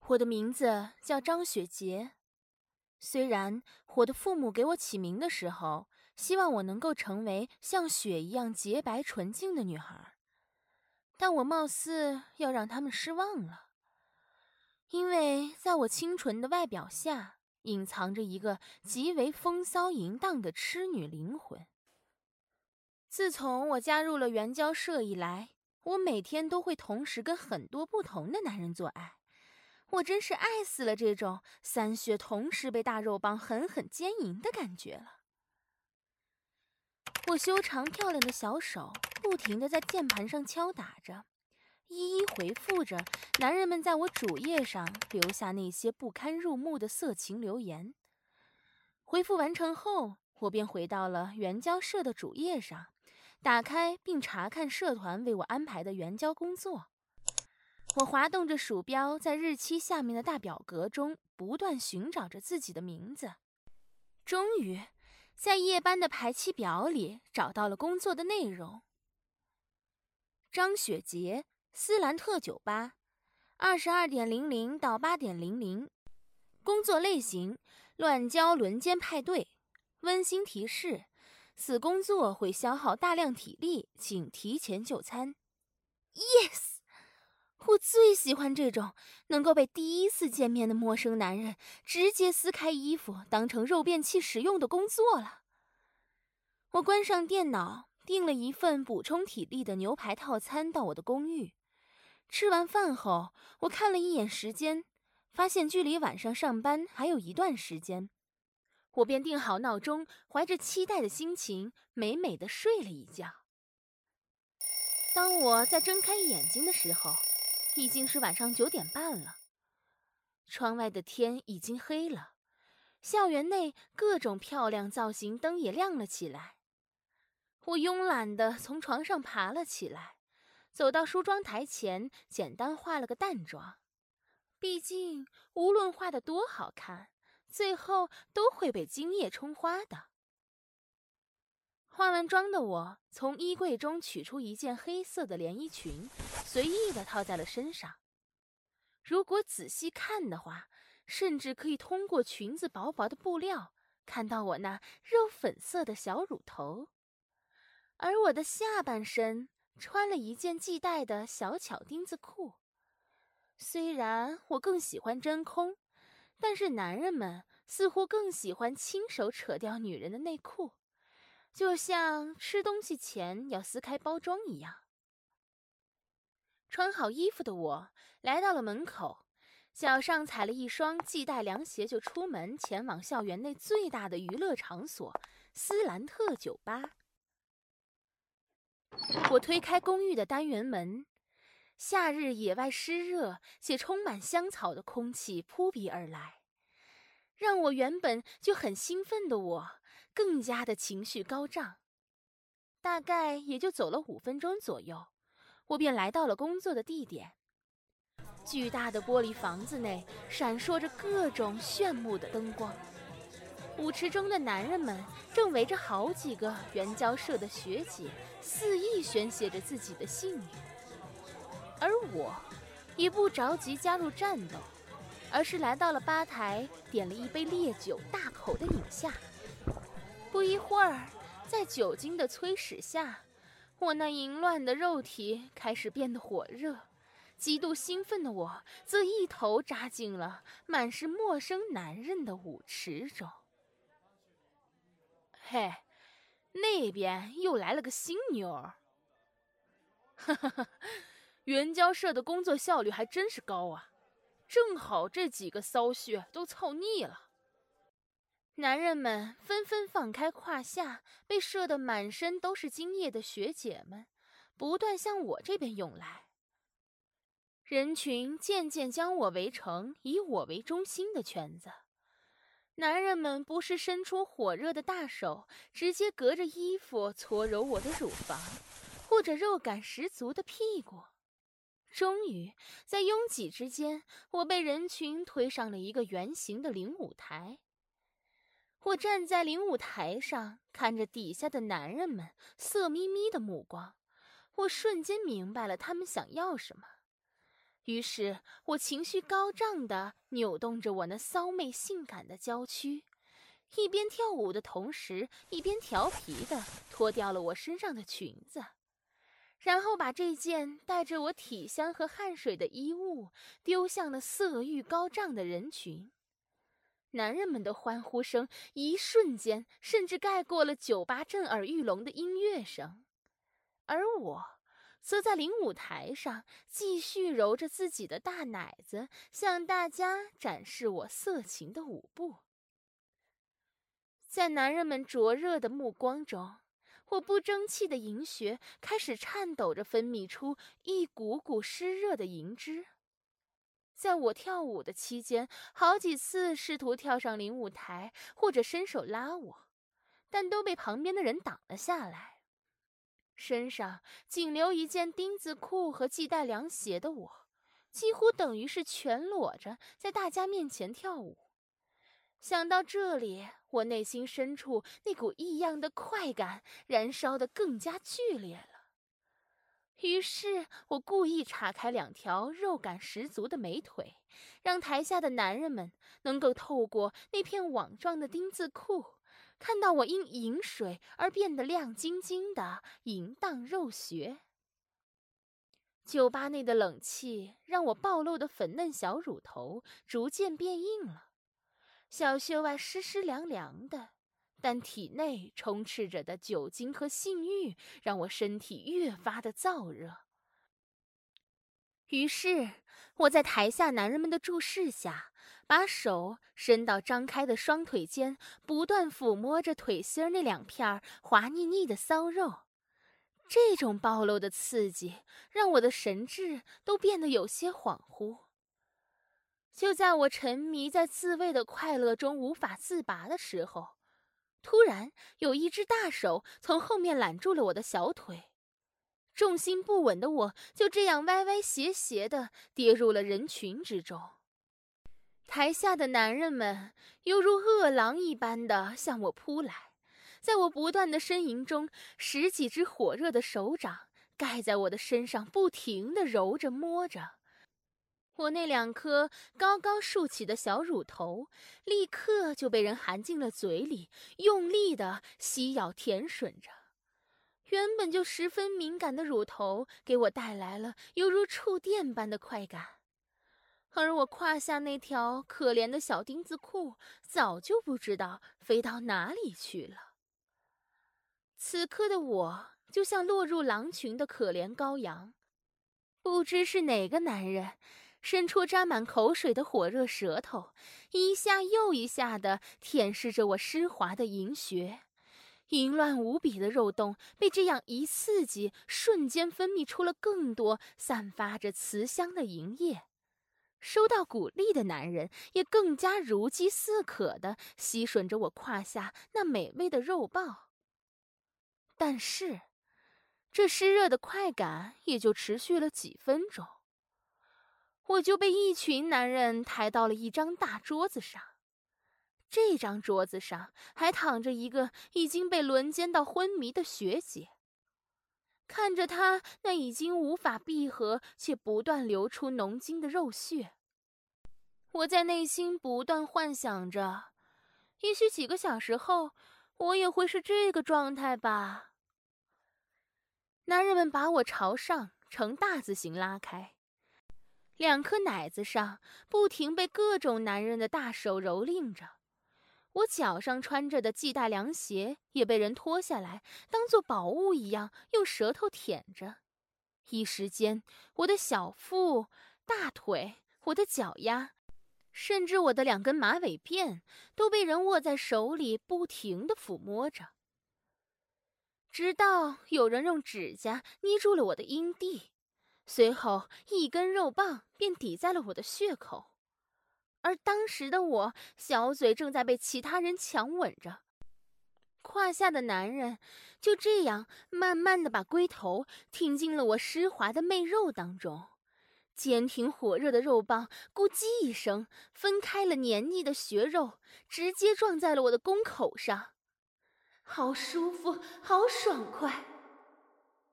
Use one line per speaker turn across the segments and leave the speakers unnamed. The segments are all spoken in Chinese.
我的名字叫张雪洁，虽然我的父母给我起名的时候，希望我能够成为像雪一样洁白纯净的女孩，但我貌似要让他们失望了，因为在我清纯的外表下，隐藏着一个极为风骚淫荡的痴女灵魂。自从我加入了援交社以来，我每天都会同时跟很多不同的男人做爱。我真是爱死了这种三穴同时被大肉棒狠狠奸淫的感觉了。我修长漂亮的小手不停地在键盘上敲打着，一一回复着男人们在我主页上留下那些不堪入目的色情留言。回复完成后，我便回到了援交社的主页上，打开并查看社团为我安排的援交工作。我滑动着鼠标，在日期下面的大表格中不断寻找着自己的名字。终于，在夜班的排期表里找到了工作的内容：张雪洁，斯兰特酒吧，22:00到8:00。工作类型：乱交轮奸派对。温馨提示：此工作会消耗大量体力，请提前就餐。Yes！我最喜欢这种能够被第一次见面的陌生男人直接撕开衣服当成肉便器使用的工作了。我关上电脑，订了一份补充体力的牛排套餐到我的公寓。吃完饭后，我看了一眼时间，发现距离晚上上班还有一段时间，我便定好闹钟，怀着期待的心情美美地睡了一觉。当我再睁开眼睛的时候，已经是晚上9点半了。窗外的天已经黑了，校园内各种漂亮造型灯也亮了起来。我慵懒地从床上爬了起来，走到梳妆台前，简单化了个淡妆。毕竟无论画得多好看，最后都会被精液冲花的。化完妆的我从衣柜中取出一件黑色的连衣裙，随意地套在了身上。如果仔细看的话，甚至可以通过裙子薄薄的布料看到我那肉粉色的小乳头。而我的下半身穿了一件系带的小巧丁字裤。虽然我更喜欢真空，但是男人们似乎更喜欢亲手扯掉女人的内裤，就像吃东西前要撕开包装一样。穿好衣服的我来到了门口，脚上踩了一双系带凉鞋就出门，前往校园内最大的娱乐场所斯兰特酒吧。我推开公寓的单元门，夏日野外湿热且充满香草的空气扑鼻而来，让我原本就很兴奋的我更加的情绪高涨。大概也就走了5分钟左右，我便来到了工作的地点。巨大的玻璃房子内闪烁着各种炫目的灯光，舞池中的男人们正围着好几个援交社的学姐肆意宣泄着自己的性欲，而我也不着急加入战斗，而是来到了吧台，点了一杯烈酒，大口的饮下。不一会儿，在酒精的催使下，我那淫乱的肉体开始变得火热，极度兴奋的我则一头扎进了满是陌生男人的舞池中。嘿，那边又来了个新妞儿。哈哈哈，援交社的工作效率还真是高啊，正好这几个骚穴都操腻了。男人们纷纷放开胯下被射得满身都是精液的学姐们，不断向我这边涌来。人群渐渐将我围成以我为中心的圈子。男人们不是伸出火热的大手，直接隔着衣服搓揉我的乳房，或者肉感十足的屁股。终于，在拥挤之间，我被人群推上了一个圆形的领舞台。我站在领舞台上，看着底下的男人们色眯眯的目光，我瞬间明白了他们想要什么。 于是我情绪高涨地扭动着我那骚媚性感的娇躯，一边跳舞的同时，一边调皮地脱掉了我身上的裙子，然后把这件带着我体香和汗水的衣物丢向了色欲高涨的人群。男人们的欢呼声一瞬间甚至盖过了酒吧震耳欲聋的音乐声，而我则在领舞台上继续揉着自己的大奶子，向大家展示我色情的舞步。在男人们灼热的目光中，我不争气的银穴开始颤抖着分泌出一股股湿热的银汁。在我跳舞的期间，好几次试图跳上领舞台或者伸手拉我，但都被旁边的人挡了下来。身上仅留一件丁字裤和系带凉鞋的我，几乎等于是全裸着在大家面前跳舞。想到这里，我内心深处那股异样的快感燃烧得更加剧烈了。于是我故意岔开两条肉感十足的美腿，让台下的男人们能够透过那片网状的丁字裤，看到我因饮水而变得亮晶晶的淫荡肉穴。酒吧内的冷气让我暴露的粉嫩小乳头逐渐变硬了，小穴外湿湿凉凉的，但体内充斥着的酒精和性欲让我身体越发的燥热。于是我在台下男人们的注视下，把手伸到张开的双腿间，不断抚摸着腿心那两片滑腻腻的骚肉。这种暴露的刺激让我的神智都变得有些恍惚。就在我沉迷在自慰的快乐中无法自拔的时候，突然有一只大手从后面揽住了我的小腿，重心不稳的我就这样歪歪斜斜地跌入了人群之中。台下的男人们犹如饿狼一般地向我扑来，在我不断的呻吟中，十几只火热的手掌盖在我的身上，不停地揉着摸着。我那两颗高高竖起的小乳头立刻就被人含进了嘴里，用力地吸咬舔吮着。原本就十分敏感的乳头给我带来了犹如触电般的快感，而我胯下那条可怜的小丁字裤早就不知道飞到哪里去了。此刻的我就像落入狼群的可怜羔羊，不知是哪个男人伸出沾满口水的火热舌头，一下又一下地舔舐着我湿滑的银穴。淫乱无比的肉洞被这样一刺激，瞬间分泌出了更多散发着雌香的淫液。收到鼓励的男人也更加如饥似渴地吸吮着我胯下那美味的肉棒。但是这湿热的快感也就持续了几分钟，我就被一群男人抬到了一张大桌子上。这张桌子上还躺着一个已经被轮奸到昏迷的学姐，看着她那已经无法闭合且不断流出浓精的肉穴，我在内心不断幻想着，也许几个小时后我也会是这个状态吧。男人们把我朝上呈大字形拉开，两颗奶子上不停被各种男人的大手蹂躏着。我脚上穿着的系带凉鞋也被人脱下来，当作宝物一样用舌头舔着。一时间，我的小腹、大腿、我的脚丫，甚至我的两根马尾辫都被人握在手里，不停地抚摸着，直到有人用指甲捏住了我的阴蒂，随后一根肉棒便抵在了我的血口。而当时的我，小嘴正在被其他人强吻着，胯下的男人就这样慢慢地把龟头挺进了我湿滑的媚肉当中，坚挺火热的肉棒咕叽一声分开了黏腻的血肉，直接撞在了我的宫口上。好舒服，好爽快。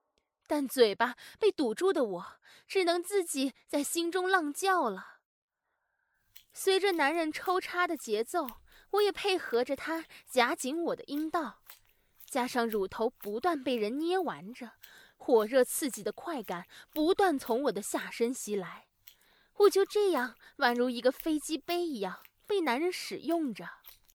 但嘴巴被堵住的我，只能自己在心中浪叫了。随着男人抽插的节奏，我也配合着他夹紧我的阴道，加上乳头不断被人捏玩着，火热刺激的快感不断从我的下身袭来，我就这样宛如一个飞机杯一样被男人使用着。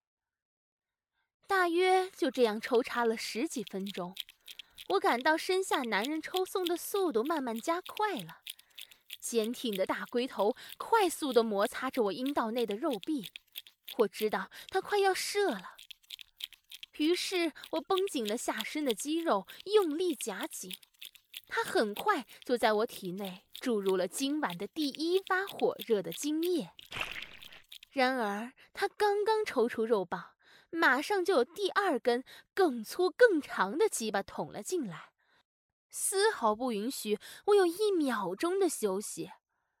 大约就这样抽插了10几分钟，我感到身下男人抽送的速度慢慢加快了，坚挺的大龟头快速地摩擦着我阴道内的肉壁，我知道它快要射了。于是我绷紧了下身的肌肉，用力夹紧，它很快就在我体内注入了今晚的第1发火热的精液。然而它刚刚抽出肉棒，马上就有第2根更粗更长的鸡巴捅了进来，丝毫不允许我有1秒钟的休息。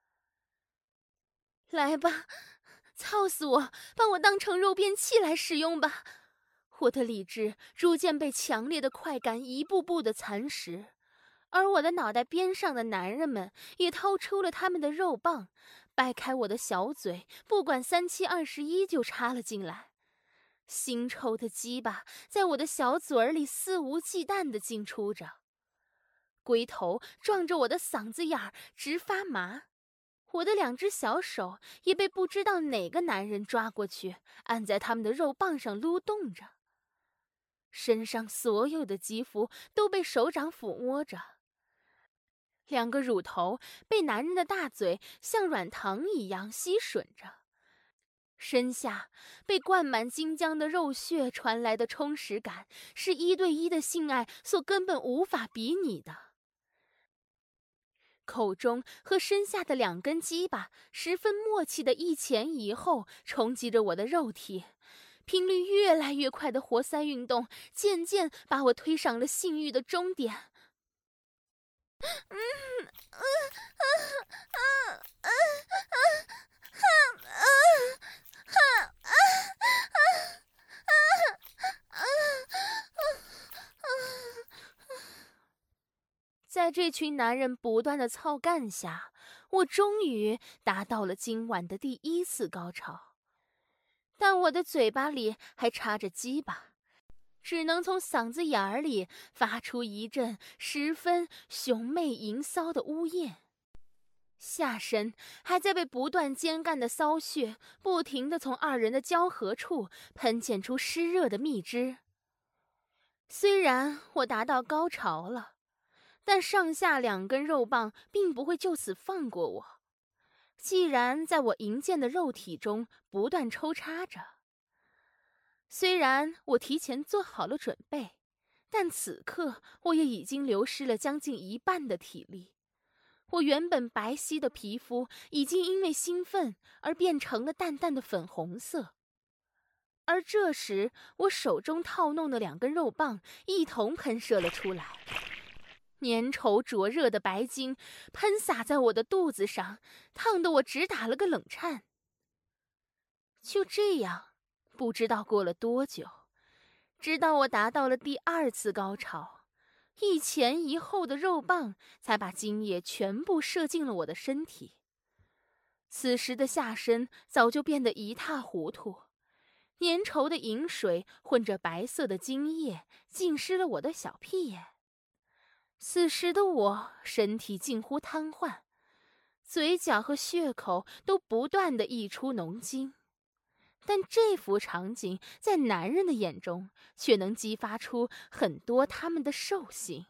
来吧，操死我，把我当成肉便器来使用吧！我的理智逐渐被强烈的快感一步步的蚕食，而我的脑袋边上的男人们也掏出了他们的肉棒，掰开我的小嘴，不管3七21就插了进来。腥臭的鸡巴在我的小嘴里肆无忌惮地进出着，龟头撞着我的嗓子眼儿直发麻。我的2只小手也被不知道哪个男人抓过去，按在他们的肉棒上撸动着。身上所有的肌肤都被手掌抚摸着，2个乳头被男人的大嘴像软糖一样吸吮着，身下被灌满金浆的肉血传来的充实感，是1对1的性爱所根本无法比拟的。口中和身下的2根鸡巴十分默契的一前一后冲击着我的肉体，频率越来越快的活塞运动渐渐把我推上了性欲的终点。在这群男人不断的操干下，我终于达到了今晚的第1次高潮，但我的嘴巴里还插着鸡巴，只能从嗓子眼儿里发出一阵十分雄媚淫骚的呜咽，下身还在被不断煎干的骚血不停地从2人的交合处喷溅出湿热的蜜汁。虽然我达到高潮了，但上下2根肉棒并不会就此放过我，既然在我淫贱的肉体中不断抽插着。虽然我提前做好了准备，但此刻我也已经流失了将近1半的体力。我原本白皙的皮肤已经因为兴奋而变成了淡淡的粉红色，而这时我手中套弄的2根肉棒一同喷射了出来，粘稠灼热的白精喷洒在我的肚子上，烫得我直打了个冷颤。就这样，不知道过了多久，直到我达到了第2次高潮，一前一后的肉棒才把精液全部射进了我的身体。此时的下身早就变得一塌糊涂，粘稠的饮水混着白色的精液浸湿了我的小屁眼。此时的我身体近乎瘫痪，嘴角和血口都不断地溢出浓精，但这幅场景在男人的眼中却能激发出很多他们的兽性。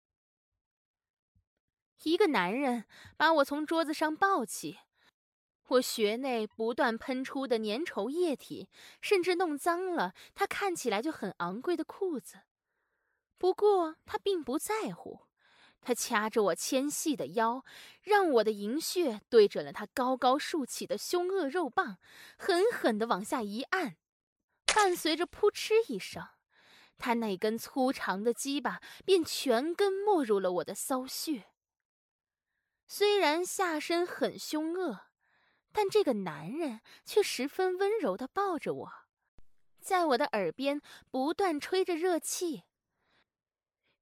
一个男人把我从桌子上抱起，我穴内不断喷出的粘稠液体甚至弄脏了他看起来就很昂贵的裤子。不过他并不在乎，他掐着我纤细的腰，让我的银穴对准了他高高竖起的凶恶肉棒，狠狠地往下一按，伴随着扑哧一声，他那根粗长的鸡巴便全根没入了我的骚穴。虽然下身很凶恶，但这个男人却十分温柔地抱着我，在我的耳边不断吹着热气。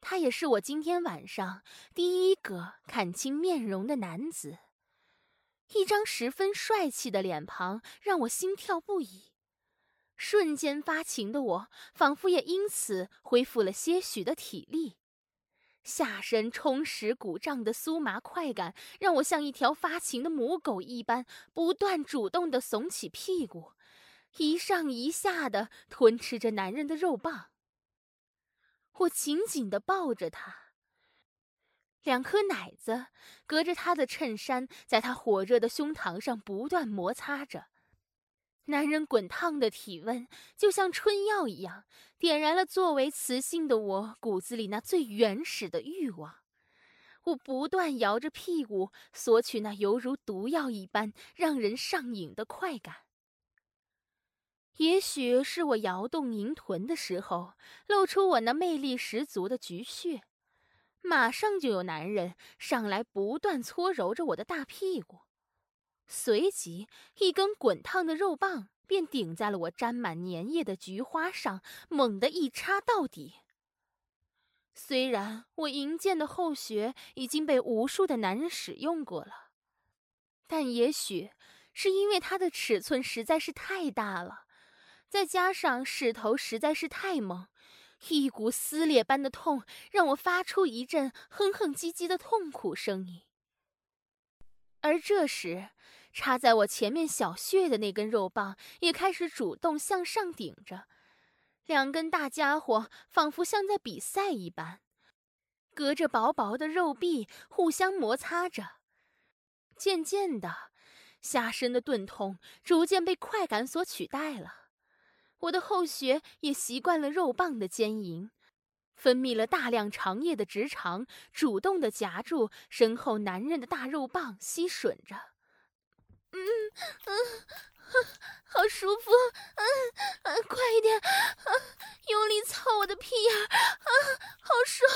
他也是我今天晚上第一个看清面容的男子。一张十分帅气的脸庞让我心跳不已，瞬间发情的我仿佛也因此恢复了些许的体力。下身充实鼓胀的酥麻快感让我像一条发情的母狗一般，不断主动地耸起屁股，一上一下地吞吃着男人的肉棒。我紧紧地抱着他，两颗奶子隔着他的衬衫，在他火热的胸膛上不断摩擦着。男人滚烫的体温就像春药一样，点燃了作为雌性的我骨子里那最原始的欲望。我不断摇着屁股，索取那犹如毒药一般让人上瘾的快感。也许是我摇动银臀的时候，露出我那魅力十足的菊穴，马上就有男人上来不断搓揉着我的大屁股。随即，一根滚烫的肉棒便顶在了我沾满粘液的菊花上，猛地一插到底。虽然我银剑的后穴已经被无数的男人使用过了，但也许是因为它的尺寸实在是太大了，再加上势头实在是太猛，一股撕裂般的痛让我发出一阵哼哼唧唧的痛苦声音。而这时，插在我前面小穴的那根肉棒也开始主动向上顶着，两根大家伙仿佛像在比赛一般，隔着薄薄的肉壁互相摩擦着。渐渐的，下身的钝痛逐渐被快感所取代了，我的后穴也习惯了肉棒的坚硬，分泌了大量长液的直肠主动地夹住身后男人的大肉棒吸吮着。好舒服，快一点，用力操我的屁眼，好爽，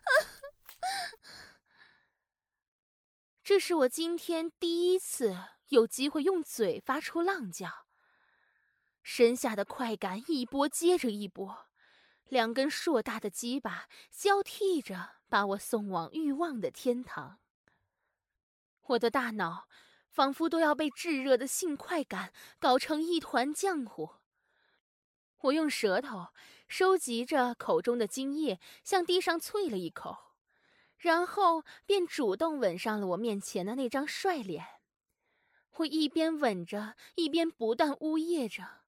这是我今天第一次有机会用嘴发出浪叫，身下的快感一波接着一波，两根硕大的鸡巴交替着把我送往欲望的天堂。我的大脑仿佛都要被炙热的性快感搞成一团浆糊。我用舌头收集着口中的精液，向地上啐了一口，然后便主动吻上了我面前的那张帅脸。我一边吻着，一边不断呜咽着：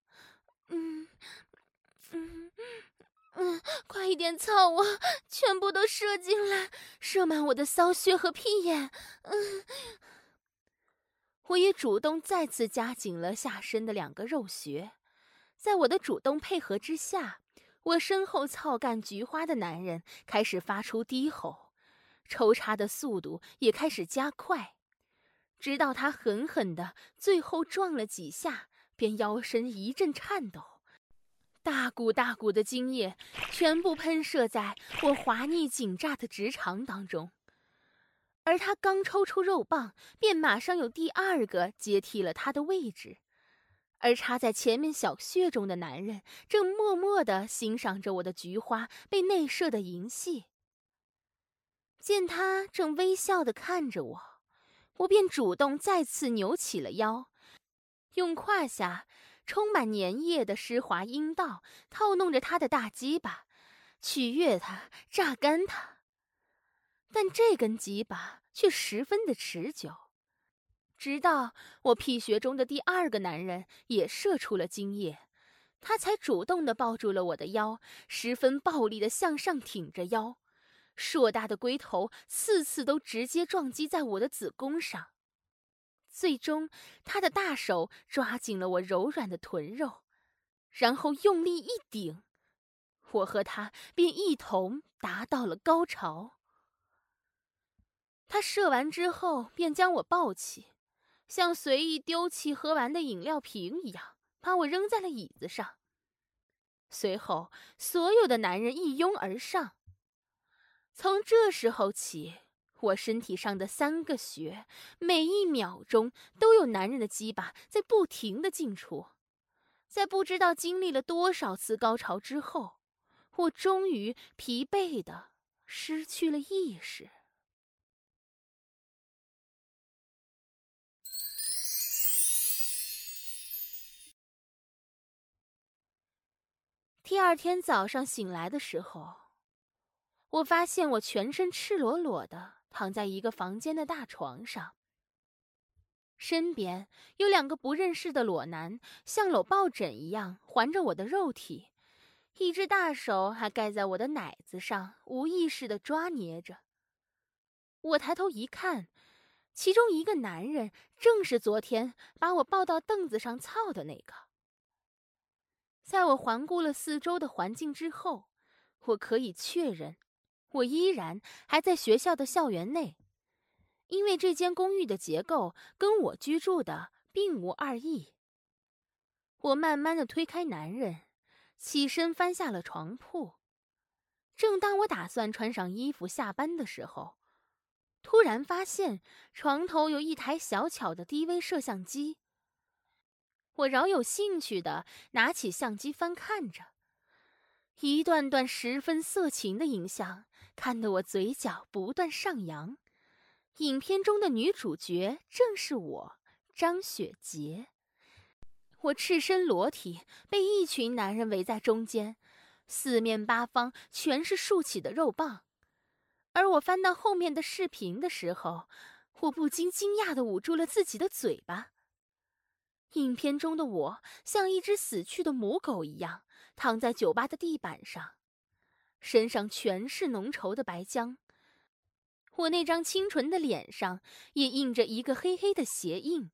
快一点操我，全部都射进来，射满我的骚穴和屁眼。我也主动再次夹紧了下身的两个肉穴，在我的主动配合之下，我身后操干菊花的男人开始发出低吼，抽插的速度也开始加快，直到他狠狠地最后撞了几下，便腰身一阵颤抖，大股大股的精液全部喷射在我滑腻紧炸的直肠当中。而他刚抽出肉棒，便马上有第二个接替了他的位置，而插在前面小穴中的男人正默默地欣赏着我的菊花被内射的淫戏。见他正微笑地看着我，我便主动再次扭起了腰，用胯下充满粘液的湿滑阴道套弄着他的大鸡巴，取悦他，榨干他。但这根鸡巴却十分的持久，直到我屁穴中的第二个男人也射出了精液，他才主动地抱住了我的腰，十分暴力地向上挺着腰，硕大的龟头次次都直接撞击在我的子宫上。最终，他的大手抓紧了我柔软的臀肉，然后用力一顶，我和他便一同达到了高潮。他射完之后便将我抱起，像随意丢弃喝完的饮料瓶一样，把我扔在了椅子上。随后，所有的男人一拥而上。从这时候起，我身体上的3个穴，每一秒钟都有男人的鸡巴在不停地进出。在不知道经历了多少次高潮之后，我终于疲惫地失去了意识。第二天早上醒来的时候，我发现我全身赤裸裸的躺在一个房间的大床上，身边有2个不认识的裸男，像搂抱枕一样环着我的肉体，一只大手还盖在我的奶子上，无意识地抓捏着。我抬头一看，其中一个男人正是昨天把我抱到凳子上操的那个。在我环顾了四周的环境之后，我可以确认，我依然还在学校的校园内，因为这间公寓的结构跟我居住的并无二异。我慢慢地推开男人，起身翻下了床铺。正当我打算穿上衣服下班的时候，突然发现床头有一台小巧的低微摄像机。我饶有兴趣地拿起相机翻看着，一段段十分色情的影像，看得我嘴角不断上扬。影片中的女主角正是我，张雪洁。我赤身裸体，被一群男人围在中间，四面八方全是竖起的肉棒。而我翻到后面的视频的时候，我不禁惊讶地捂住了自己的嘴巴。影片中的我像一只死去的母狗一样躺在酒吧的地板上，身上全是浓稠的白浆。我那张清纯的脸上也印着一个黑黑的鞋印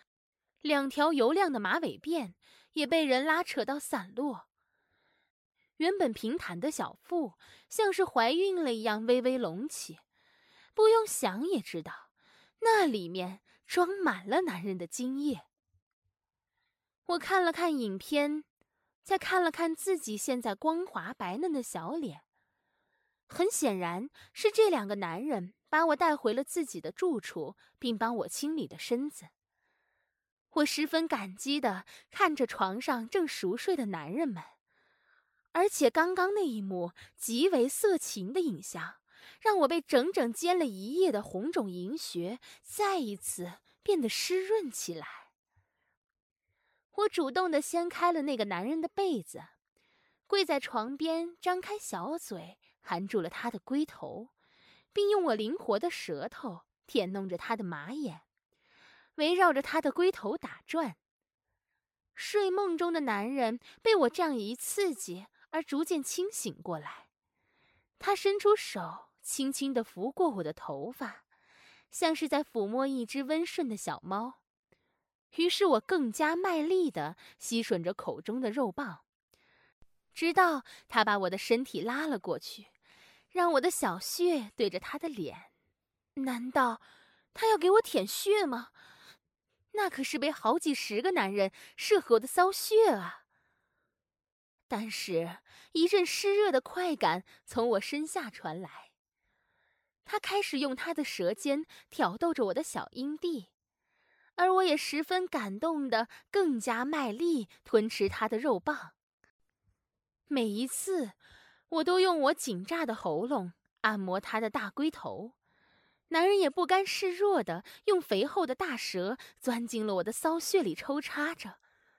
，2条油亮的马尾辫也被人拉扯到散落。原本平坦的小腹像是怀孕了一样微微隆起，不用想也知道，那里面装满了男人的精液。我看了看影片，再看了看自己现在光滑白嫩的小脸，很显然是这2个男人把我带回了自己的住处，并帮我清理的身子。我十分感激地看着床上正熟睡的男人们，而且刚刚那一幕极为色情的影像，让我被整整煎了一夜的红肿银穴再一次变得湿润起来。我主动地掀开了那个男人的被子，跪在床边，张开小嘴含住了他的龟头，并用我灵活的舌头舔弄着他的马眼，围绕着他的龟头打转。睡梦中的男人被我这样一刺激而逐渐清醒过来，他伸出手轻轻地拂过我的头发，像是在抚摸一只温顺的小猫。于是我更加卖力地吸吮着口中的肉棒，直到他把我的身体拉了过去，让我的小穴对着他的脸。难道他要给我舔穴吗？那可是被好几10个男人射过的骚穴啊！但是一阵湿热的快感从我身下传来，他开始用他的舌尖挑逗着我的小阴蒂，而我也十分感动地更加卖力吞吃他的肉棒。每一次，我都用我紧炸的喉咙按摩他的大龟头，男人也不甘示弱地用肥厚的大舌钻进了我的骚穴里抽插着。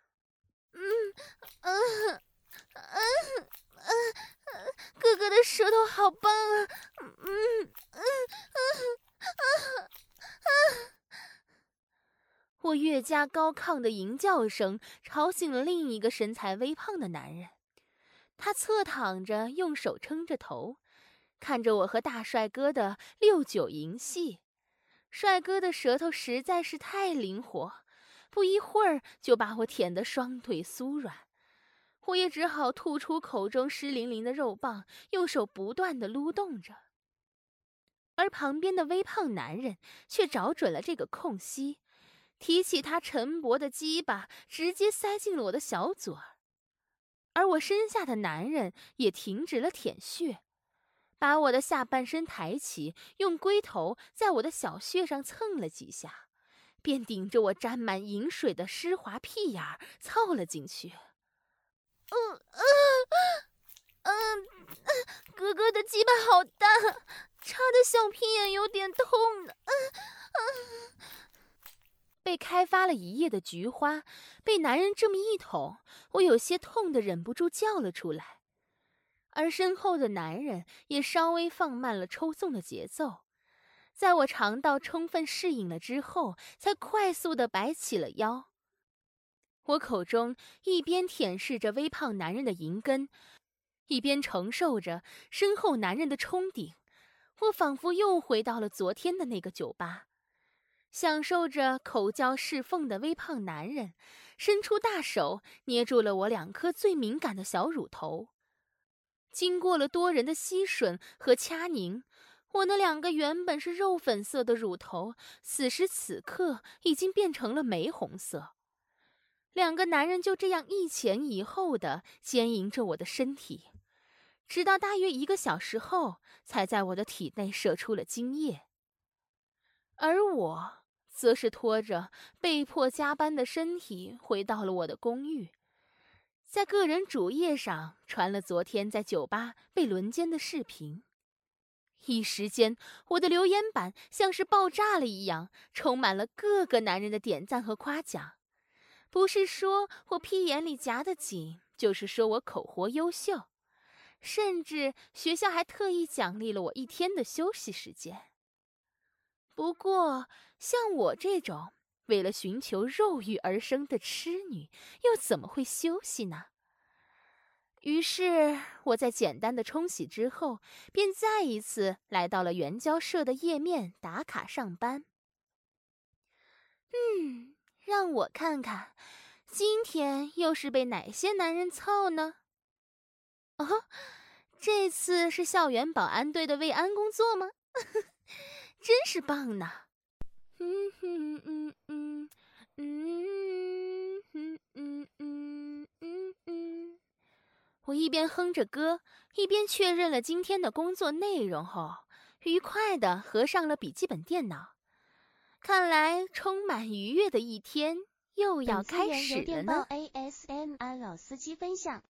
哥哥的舌头好棒啊！我越加高亢的吟叫声吵醒了另一个身材微胖的男人，他侧躺着，用手撑着头，看着我和大帅哥的6-9淫戏。帅哥的舌头实在是太灵活，不一会儿就把我舔得双腿酥软。我也只好吐出口中湿淋淋的肉棒，用手不断地撸动着。而旁边的微胖男人却找准了这个空隙，提起他沉薄的鸡巴，直接塞进了我的小嘴儿。而我身下的男人也停止了舔穴，把我的下半身抬起，用龟头在我的小穴上蹭了几下，便顶着我沾满饮水的湿滑屁眼儿操了进去。 哥哥的鸡巴好大，插的小屁眼有点痛呢。被开发了一夜的菊花，被男人这么一捅，我有些痛得忍不住叫了出来。而身后的男人也稍微放慢了抽送的节奏，在我肠道充分适应了之后，才快速地摆起了腰。我口中一边舔舐着微胖男人的银根，一边承受着身后男人的冲顶。我仿佛又回到了昨天的那个酒吧，享受着口交侍奉的微胖男人伸出大手捏住了我2颗最敏感的小乳头。经过了多人的吸吮和掐拧，我那2个原本是肉粉色的乳头，此时此刻已经变成了玫红色。2个男人就这样一前一后的奸淫着我的身体，直到大约1个小时后，才在我的体内射出了精液。而我则是拖着被迫加班的身体回到了我的公寓，在个人主页上传了昨天在酒吧被轮奸的视频。一时间，我的留言板像是爆炸了一样，充满了各个男人的点赞和夸奖。不是说我屁眼里夹得紧，就是说我口活优秀，甚至学校还特意奖励了我1天的休息时间。不过，像我这种为了寻求肉欲而生的痴女，又怎么会休息呢？于是我在简单的冲洗之后，便再一次来到了援交社的页面打卡上班。让我看看，今天又是被哪些男人操呢？哦，这次是校园保安队的慰安工作吗？真是棒呢！我一边哼着歌，一边确认了今天的工作内容后，愉快地合上了笔记本电脑。看来充满愉悦的一天又要开始了呢。
由电报 ASMR 老司机分享。